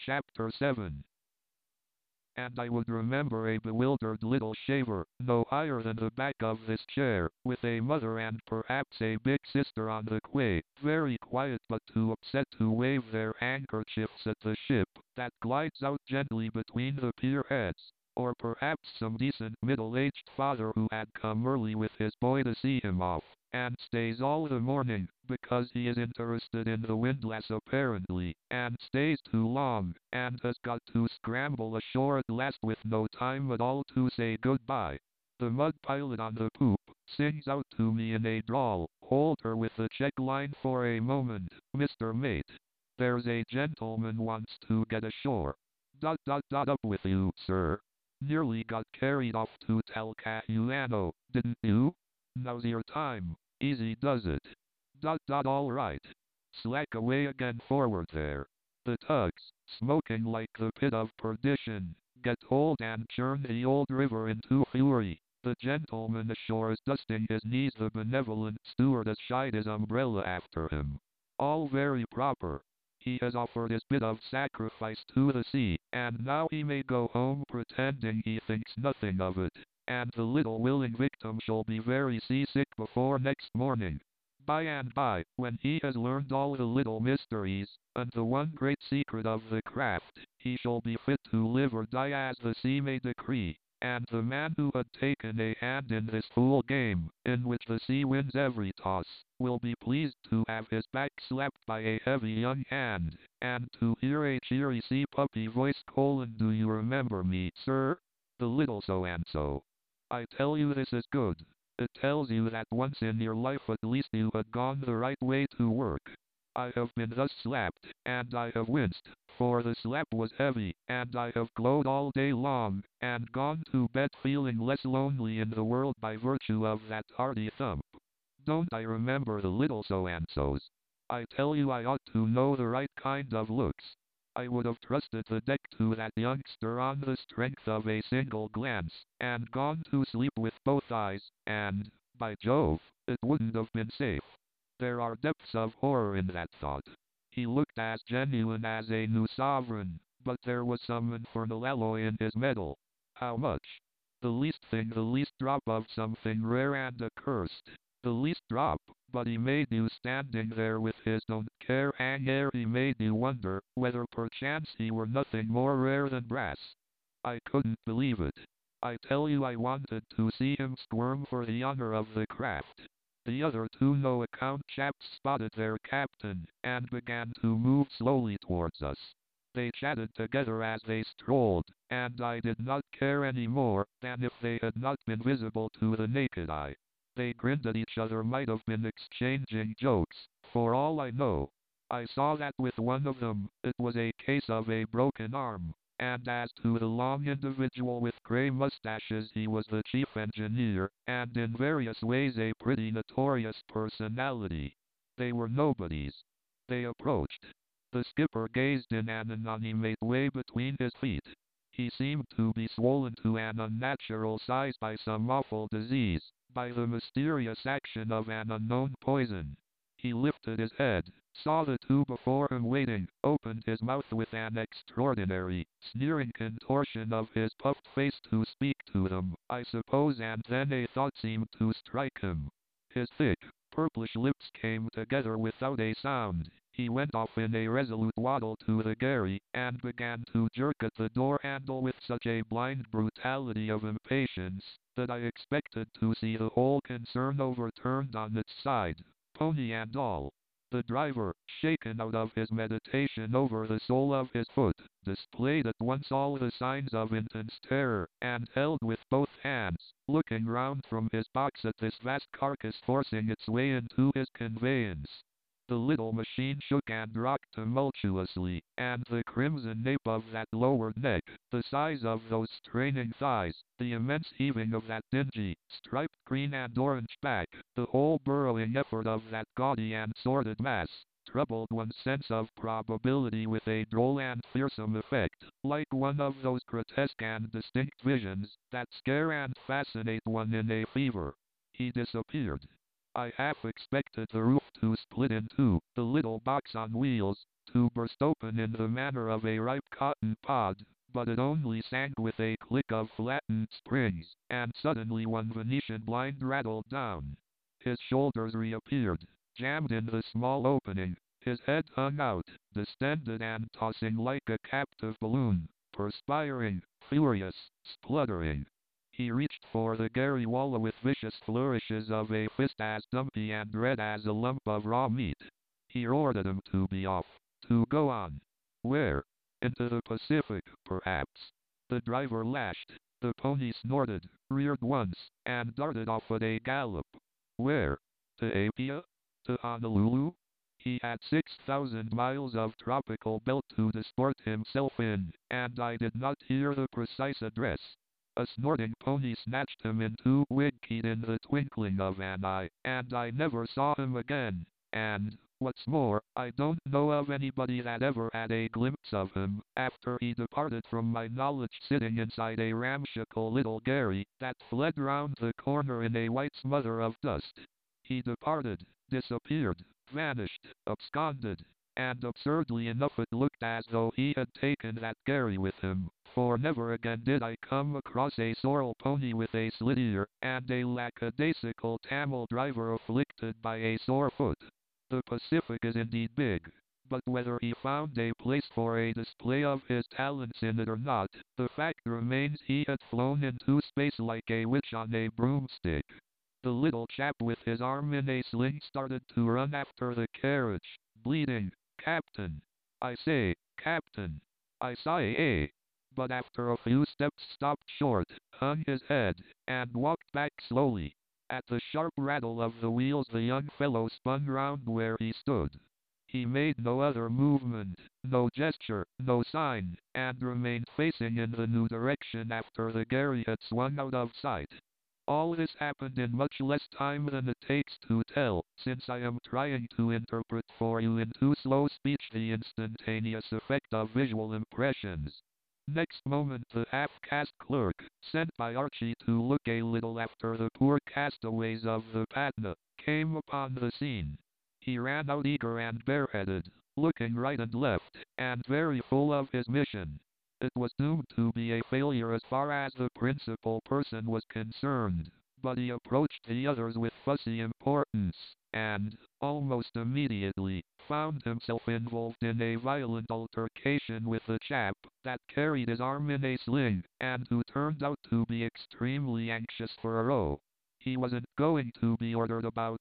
Chapter 7. And I would remember a bewildered little shaver, no higher than the back of this chair, with a mother and perhaps a big sister on the quay, very quiet but too upset to wave their handkerchiefs at the ship that glides out gently between the pier heads. Or perhaps some decent middle-aged father who had come early with his boy to see him off, and stays all the morning, because he is interested in the windlass apparently, and stays too long, and has got to scramble ashore at last with no time at all to say goodbye. The mud pilot on the poop sings out to me in a drawl, "Hold her with the check line for a moment, Mr. Mate. There's a gentleman wants to get ashore. Up with you, sir. Nearly got carried off to Talcahuano, didn't you? Now's your time. Easy does it. All right. Slack away again forward there. The tugs, smoking like the pit of perdition, get hold and churn the old river into fury. The gentleman ashore is dusting his knees. The benevolent steward has shied his umbrella after him. All very proper. He has offered his bit of sacrifice to the sea, and now he may go home pretending he thinks nothing of it, and the little willing victim shall be very seasick before next morning. By and by, when he has learned all the little mysteries, and the one great secret of the craft, he shall be fit to live or die as the sea may decree. And the man who had taken a hand in this fool game, in which the sea wins every toss, will be pleased to have his back slapped by a heavy young hand, and to hear a cheery sea puppy voice: "Do you remember me, sir? The little so-and-so." I tell you this is good. It tells you that once in your life at least you had gone the right way to work. I have been thus slapped, and I have winced, for the slap was heavy, and I have glowed all day long, and gone to bed feeling less lonely in the world by virtue of that hearty thump. Don't I remember the little so-and-sos? I tell you I ought to know the right kind of looks. I would have trusted the deck to that youngster on the strength of a single glance, and gone to sleep with both eyes, and, by Jove, it wouldn't have been safe. There are depths of horror in that thought. He looked as genuine as a new sovereign, but there was some infernal alloy in his metal. How much? The least thing, the least drop of something rare and accursed. The least drop, but he made you standing there with his don't care air. He made you wonder whether perchance he were nothing more rare than brass. I couldn't believe it. I tell you I wanted to see him squirm for the honor of the craft. The other two no-account chaps spotted their captain, and began to move slowly towards us. They chatted together as they strolled, and I did not care any more than if they had not been visible to the naked eye. They grinned at each other, might have been exchanging jokes, for all I know. I saw that with one of them, it was a case of a broken arm. And as to the long individual with grey mustaches, he was the chief engineer, and in various ways a pretty notorious personality. They were nobodies. They approached. The skipper gazed in an inanimate way between his feet. He seemed to be swollen to an unnatural size by some awful disease, by the mysterious action of an unknown poison. He lifted his head, saw the two before him waiting, opened his mouth with an extraordinary, sneering contortion of his puffed face to speak to them, I suppose, and then a thought seemed to strike him. His thick, purplish lips came together without a sound. He went off in a resolute waddle to the gharry, and began to jerk at the door handle with such a blind brutality of impatience, that I expected to see the whole concern overturned on its side, pony and all. The driver, shaken out of his meditation over the sole of his foot, displayed at once all the signs of intense terror, and held with both hands, looking round from his box at this vast carcass forcing its way into his conveyance. The little machine shook and rocked tumultuously, and the crimson nape of that lowered neck, the size of those straining thighs, the immense heaving of that dingy, striped green and orange back, the whole burrowing effort of that gaudy and sordid mass, troubled one's sense of probability with a droll and fearsome effect, like one of those grotesque and distinct visions that scare and fascinate one in a fever. He disappeared. I half expected the roof to split in two, the little box on wheels to burst open in the manner of a ripe cotton pod, but it only sank with a click of flattened springs, and suddenly one Venetian blind rattled down. His shoulders reappeared, jammed in the small opening. His head hung out, distended and tossing like a captive balloon, perspiring, furious, spluttering. He reached for the Gary Walla with vicious flourishes of a fist as dumpy and red as a lump of raw meat. He roared at him to be off, to go on. Where? Into the Pacific, perhaps. The driver lashed. The pony snorted, reared once, and darted off at a gallop. Where? To Apia? To Honolulu? He had 6,000 miles of tropical belt to disport himself in, and I did not hear the precise address. A snorting pony snatched him into Wigkeet in the twinkling of an eye, and I never saw him again, and, what's more, I don't know of anybody that ever had a glimpse of him, after he departed from my knowledge sitting inside a ramshackle little Gary, that fled round the corner in a white smother of dust. He departed, disappeared, vanished, absconded, and absurdly enough it looked as though he had taken that Gary with him, for never again did I come across a sorrel pony with a slit ear, and a lackadaisical Tamil driver afflicted by a sore foot. The Pacific is indeed big, but whether he found a place for a display of his talents in it or not, the fact remains he had flown into space like a witch on a broomstick. The little chap with his arm in a sling started to run after the carriage, bleating, "Captain! I say, Captain! I say, but after a few steps stopped short, hung his head, and walked back slowly. At the sharp rattle of the wheels the young fellow spun round where he stood. He made no other movement, no gesture, no sign, and remained facing in the new direction after the Gary had swung out of sight. All this happened in much less time than it takes to tell, since I am trying to interpret for you in too slow speech the instantaneous effect of visual impressions. Next moment the half-caste clerk, sent by Archie to look a little after the poor castaways of the Patna, came upon the scene. He ran out eager and bareheaded, looking right and left, and very full of his mission. It was doomed to be a failure as far as the principal person was concerned, but he approached the others with fussy importance, and, almost immediately, found himself involved in a violent altercation with the chap that carried his arm in a sling, and who turned out to be extremely anxious for a row. He wasn't going to be ordered about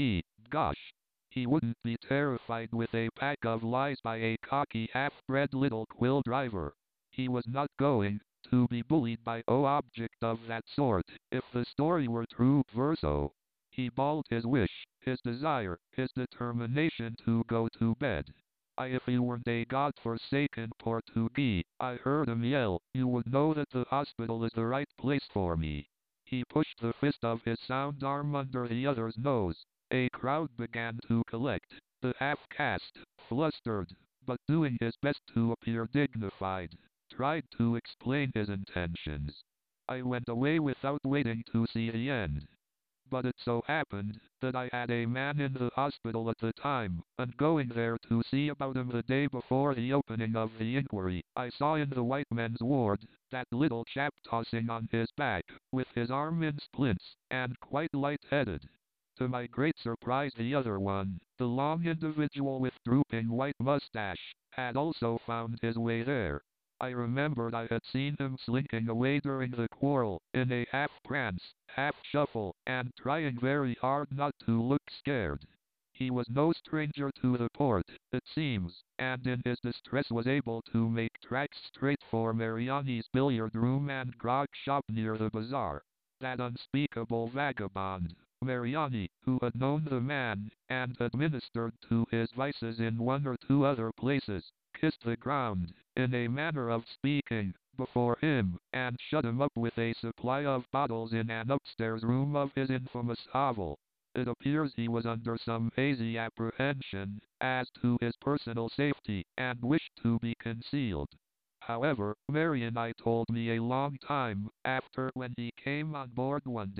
gosh. He wouldn't be terrified with a pack of lies by a cocky half-bred little quill driver. He was not going to be bullied by no object of that sort, if the story were true verso. He bawled his wish, his desire, his determination to go to bed. If he weren't a god-forsaken Portuguese, I heard him yell, you would know that the hospital is the right place for me. He pushed the fist of his sound arm under the other's nose. A crowd began to collect. The half-caste, flustered, but doing his best to appear dignified, tried to explain his intentions. I went away without waiting to see the end. But it so happened that I had a man in the hospital at the time, and going there to see about him the day before the opening of the inquiry, I saw in the white men's ward that little chap tossing on his back, with his arm in splints, and quite light-headed. To my great surprise the other one, the long individual with drooping white mustache, had also found his way there. I remembered I had seen him slinking away during the quarrel, in a half-prance, half-shuffle, and trying very hard not to look scared. He was no stranger to the port, it seems, and in his distress was able to make tracks straight for Mariani's billiard room and grog shop near the bazaar. That unspeakable vagabond, Mariani, who had known the man, and had ministered to his vices in one or two other places, kissed the ground, in a manner of speaking, before him, and shut him up with a supply of bottles in an upstairs room of his infamous hovel. It appears he was under some hazy apprehension as to his personal safety, and wished to be concealed. However, Mary and I told me a long time after when he came on board one day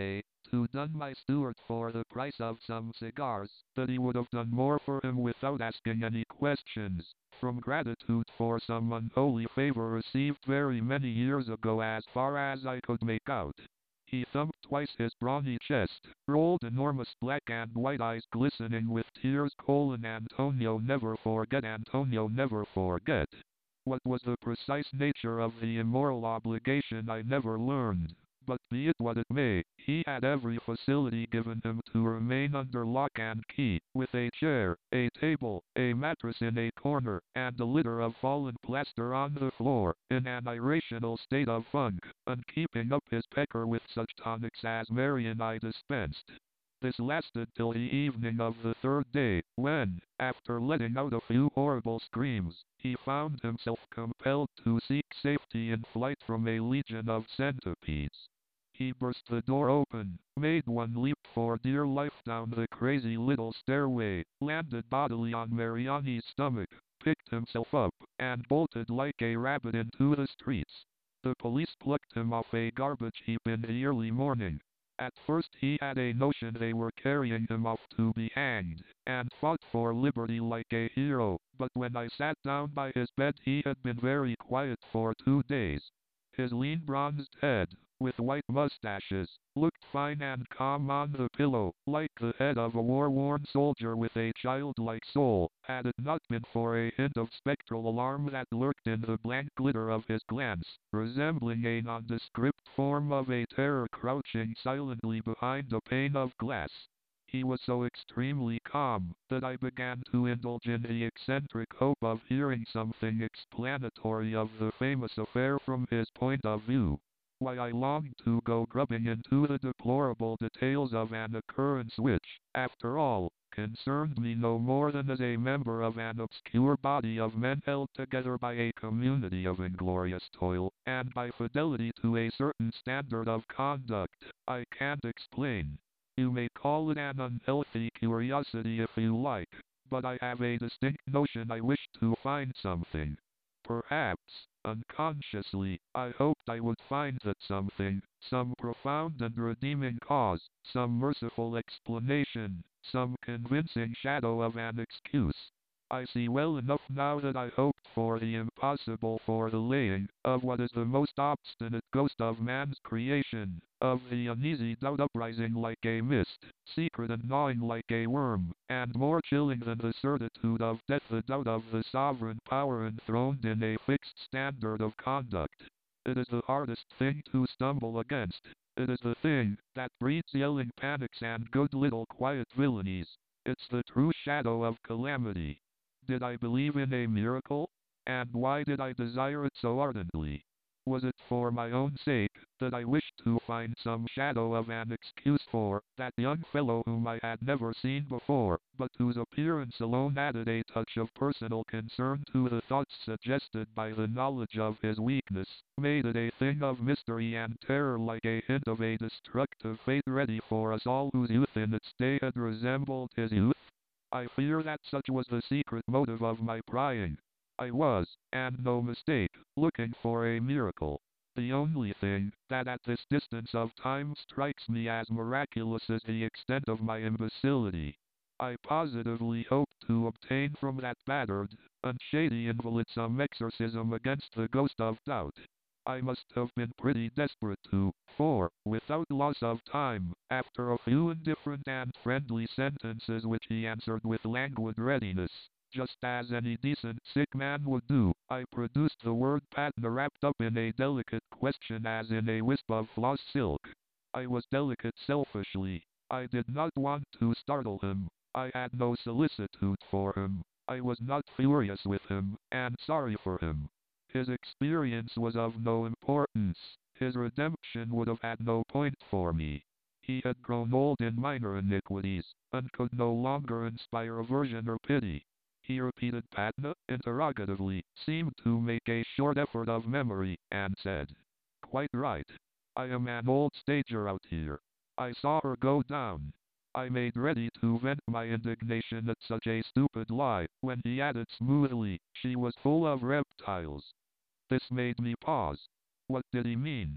to dun my steward for the price of some cigars, that he would have done more for him without asking any questions, from gratitude for some unholy favor received very many years ago as far as I could make out. He thumped twice his brawny chest, rolled enormous black and white eyes glistening with tears. Antonio never forget, Antonio never forget. What was the precise nature of the immoral obligation I never learned, but be it what it may, he had every facility given him to remain under lock and key, with a chair, a table, a mattress in a corner, and a litter of fallen plaster on the floor, in an irrational state of funk, and keeping up his pecker with such tonics as Mary and I dispensed. This lasted till the evening of the third day, when, after letting out a few horrible screams, he found himself compelled to seek safety in flight from a legion of centipedes. He burst the door open, made one leap for dear life down the crazy little stairway, landed bodily on Mariani's stomach, picked himself up, and bolted like a rabbit into the streets. The police plucked him off a garbage heap in the early morning. At first he had a notion they were carrying him off to be hanged, and fought for liberty like a hero, but when I sat down by his bed he had been very quiet for 2 days. His lean bronzed head, with white mustaches, looked fine and calm on the pillow, like the head of a war-worn soldier with a childlike soul, had it not been for a hint of spectral alarm that lurked in the blank glitter of his glance, resembling a nondescript form of a terror crouching silently behind a pane of glass. He was so extremely calm that I began to indulge in the eccentric hope of hearing something explanatory of the famous affair from his point of view. Why, I longed to go grubbing into the deplorable details of an occurrence which, after all, concerned me no more than as a member of an obscure body of men held together by a community of inglorious toil, and by fidelity to a certain standard of conduct. I can't explain. You may call it an unhealthy curiosity if you like, but I have a distinct notion I wish to find something. Perhaps, unconsciously, I hoped I would find that something, some profound and redeeming cause, some merciful explanation, some convincing shadow of an excuse. I see well enough now that I hoped for the impossible, for the laying of what is the most obstinate ghost of man's creation, of the uneasy doubt uprising like a mist, secret and gnawing like a worm, and more chilling than the certitude of death, the doubt of the sovereign power enthroned in a fixed standard of conduct. It is the hardest thing to stumble against. It is the thing that breeds yelling panics and good little quiet villainies. It's the true shadow of calamity. Did I believe in a miracle? And why did I desire it so ardently? Was it for my own sake that I wished to find some shadow of an excuse for that young fellow whom I had never seen before, but whose appearance alone added a touch of personal concern to the thoughts suggested by the knowledge of his weakness, made it a thing of mystery and terror, like a hint of a destructive fate ready for us all whose youth in its day had resembled his youth? I fear that such was the secret motive of my prying. I was, and no mistake, looking for a miracle. The only thing that at this distance of time strikes me as miraculous is the extent of my imbecility. I positively hope to obtain from that battered and shady invalid some exorcism against the ghost of doubt. I must have been pretty desperate too, for, without loss of time, after a few indifferent and friendly sentences which he answered with languid readiness, just as any decent sick man would do, I produced the word Patna wrapped up in a delicate question as in a wisp of floss silk. I was delicate selfishly. I did not want to startle him. I had no solicitude for him. I was not furious with him, and sorry for him. His experience was of no importance. His redemption would have had no point for me. He had grown old in minor iniquities, and could no longer inspire aversion or pity. He repeated Patna interrogatively, seemed to make a short effort of memory, and said, "Quite right. I am an old stager out here. I saw her go down." I made ready to vent my indignation at such a stupid lie, when he added smoothly, "She was full of reptiles." This made me pause. What did he mean?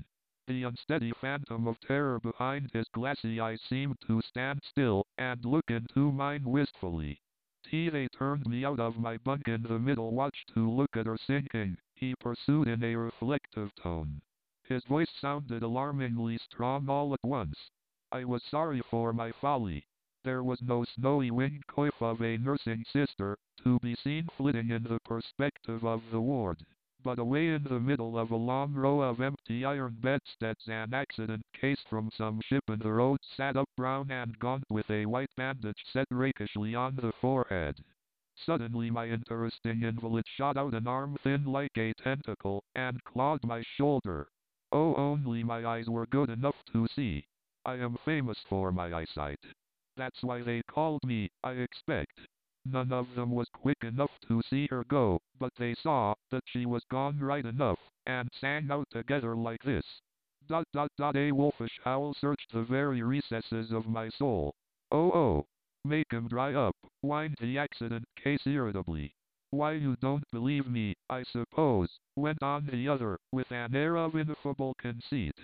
The unsteady phantom of terror behind his glassy eyes seemed to stand still and look into mine wistfully. They turned me out of my bunk in the middle watch to look at her sinking, he pursued in a reflective tone. His voice sounded alarmingly strong all at once. I was sorry for my folly. There was no snowy winged coif of a nursing sister, to be seen flitting in the perspective of the ward. But away in the middle of a long row of empty iron bedsteads an accident case from some ship in the road sat up brown and gaunt with a white bandage set rakishly on the forehead. Suddenly my interesting invalid shot out an arm thin like a tentacle, and clawed my shoulder. Oh, only my eyes were good enough to see. I am famous for my eyesight. That's why they called me, I expect. None of them was quick enough to see her go, but they saw that she was gone right enough, and sang out together like this. Dot dot dot, a wolfish howl searched the very recesses of my soul. Oh oh! Make him dry up, whined the accident case irritably. Why you don't believe me, I suppose, went on the other, with an air of ineffable conceit.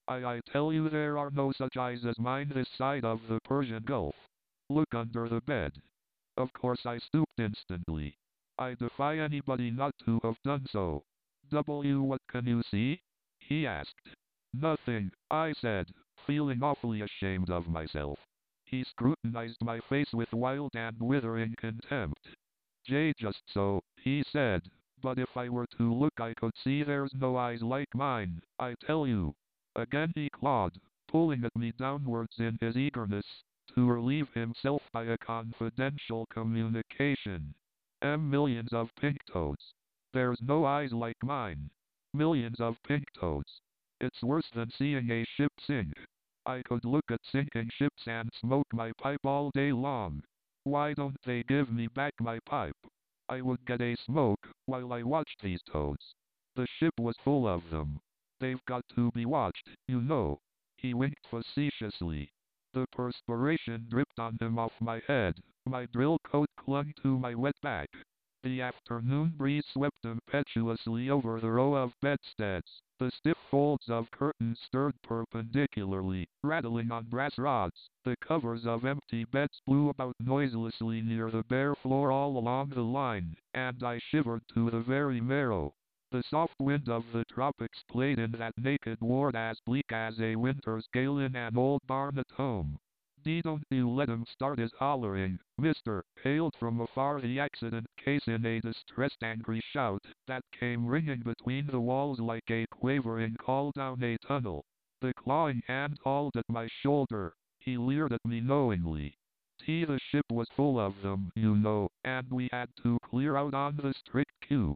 I tell you there are no such eyes as mine this side of the Persian Gulf. Look under the bed. Of course I stooped instantly. I defy anybody not to have done so. What can you see? He asked. Nothing, I said, feeling awfully ashamed of myself. He scrutinized my face with wild and withering contempt. Just so, he said, but if I were to look I could see there's no eyes like mine, I tell you. Again he clawed, pulling at me downwards in his eagerness to relieve himself by a confidential communication. Millions of pink toads. There's no eyes like mine. Millions of pink toads. It's worse than seeing a ship sink. I could look at sinking ships and smoke my pipe all day long. Why don't they give me back my pipe? I would get a smoke while I watched these toads. The ship was full of them. They've got to be watched, you know. He winked facetiously. The perspiration dripped on him off my head. My drill coat clung to my wet back. The afternoon breeze swept impetuously over the row of bedsteads. The stiff folds of curtains stirred perpendicularly, rattling on brass rods. The covers of empty beds blew about noiselessly near the bare floor all along the line, and I shivered to the very marrow. The soft wind of the tropics played in that naked ward as bleak as a winter's gale in an old barn at home. Don't you let him start his hollering, mister, hailed from afar the accident case in a distressed angry shout that came ringing between the walls like a quavering call down a tunnel. The clawing hand hauled at my shoulder. He leered at me knowingly. The ship was full of them, you know, and we had to clear out on the strict queue.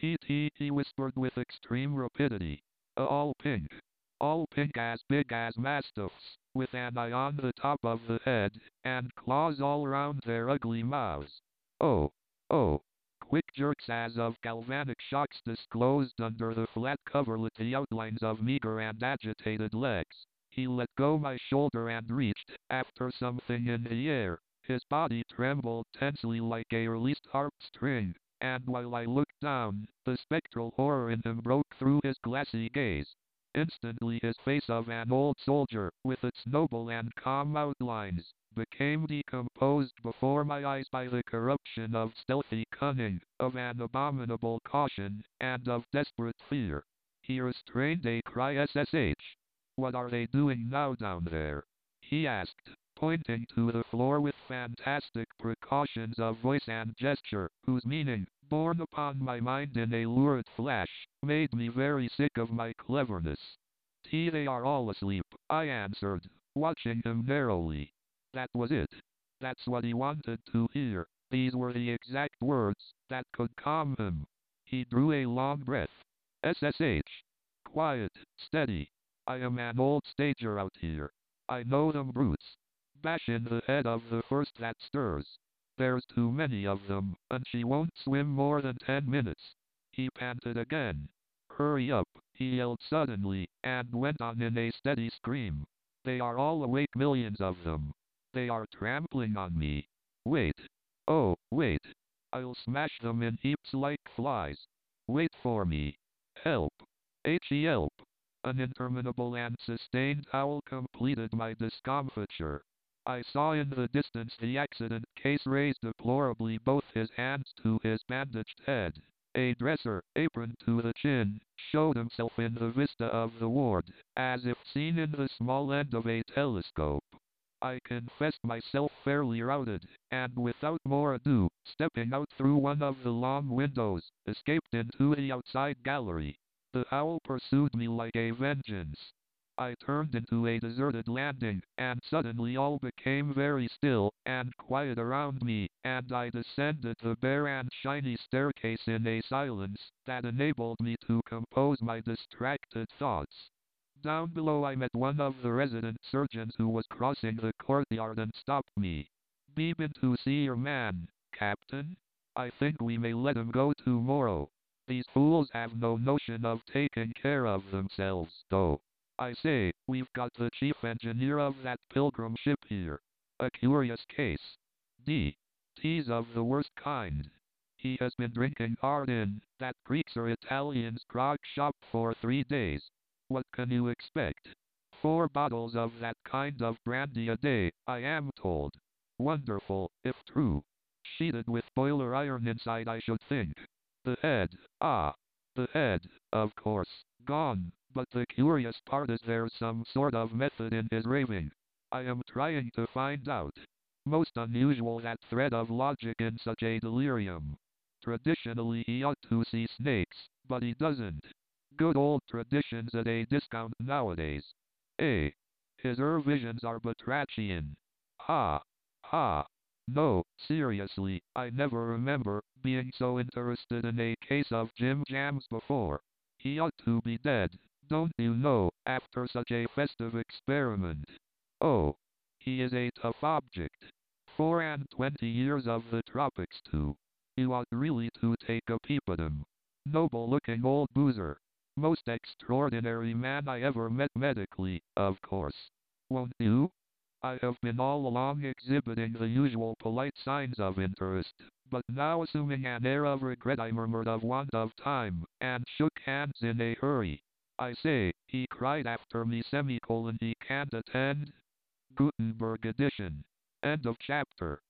He whispered with extreme rapidity. All pink. All pink as big as mastiffs, with an eye on the top of the head, and claws all round their ugly mouths. Oh, oh. Quick jerks as of galvanic shocks disclosed under the flat coverlet the outlines of meager and agitated legs. He let go my shoulder and reached after something in the air. His body trembled tensely like a released harp string, and while I looked down, the spectral horror in him broke through his glassy gaze. Instantly his face of an old soldier, with its noble and calm outlines, became decomposed before my eyes by the corruption of stealthy cunning, of an abominable caution, and of desperate fear. He restrained a cry. SSH. What are they doing now down there? He asked, pointing to the floor with fantastic precautions of voice and gesture, whose meaning, borne upon my mind in a lurid flash, made me very sick of my cleverness. They are all asleep, I answered, watching him narrowly. That was it. That's what he wanted to hear. These were the exact words that could calm him. He drew a long breath. SSH. Quiet, steady. I am an old stager out here. I know them brutes. Bash in the head of the first that stirs. There's too many of them, and she won't swim more than 10 minutes. He panted again. Hurry up, he yelled suddenly, and went on in a steady scream. They are all awake, millions of them. They are trampling on me. Wait. Oh, wait. I'll smash them in heaps like flies. Wait for me. Help. Help. An interminable and sustained howl completed my discomfiture. I saw in the distance the accident case raise deplorably both his hands to his bandaged head. A dresser, apron to the chin, showed himself in the vista of the ward, as if seen in the small end of a telescope. I confessed myself fairly routed, and without more ado, stepping out through one of the long windows, escaped into the outside gallery. The owl pursued me like a vengeance. I turned into a deserted landing, and suddenly all became very still and quiet around me, and I descended the bare and shiny staircase in a silence that enabled me to compose my distracted thoughts. Down below I met one of the resident surgeons who was crossing the courtyard and stopped me. "Be been to see your man, Captain? I think we may let him go tomorrow. These fools have no notion of taking care of themselves, though. I say, we've got the chief engineer of that pilgrim ship here. A curious case. He's of the worst kind. He has been drinking hard in that Creaker Italian's grog shop for 3 days. What can you expect? 4 bottles of that kind of brandy a day, I am told. Wonderful, if true. Sheeted with boiler iron inside, I should think. The head, the head, of course, gone, but the curious part is there's some sort of method in his raving. I am trying to find out. Most unusual, that thread of logic in such a delirium. Traditionally he ought to see snakes, but he doesn't. Good old traditions at a discount nowadays. Eh? His visions are batrachian. Ha! Ha! No, seriously, I never remember being so interested in a case of Jim Jams before. He ought to be dead, don't you know, after such a festive experiment. Oh, he is a tough object. 24 years of the tropics too. You ought really to take a peep at him. Noble looking old boozer. Most extraordinary man I ever met medically, of course. Won't you? I have been all along exhibiting the usual polite signs of interest, but now assuming an air of regret I murmured of want of time, and shook hands in a hurry. "I say," he cried after me, he can't attend? Gutenberg edition. End of chapter.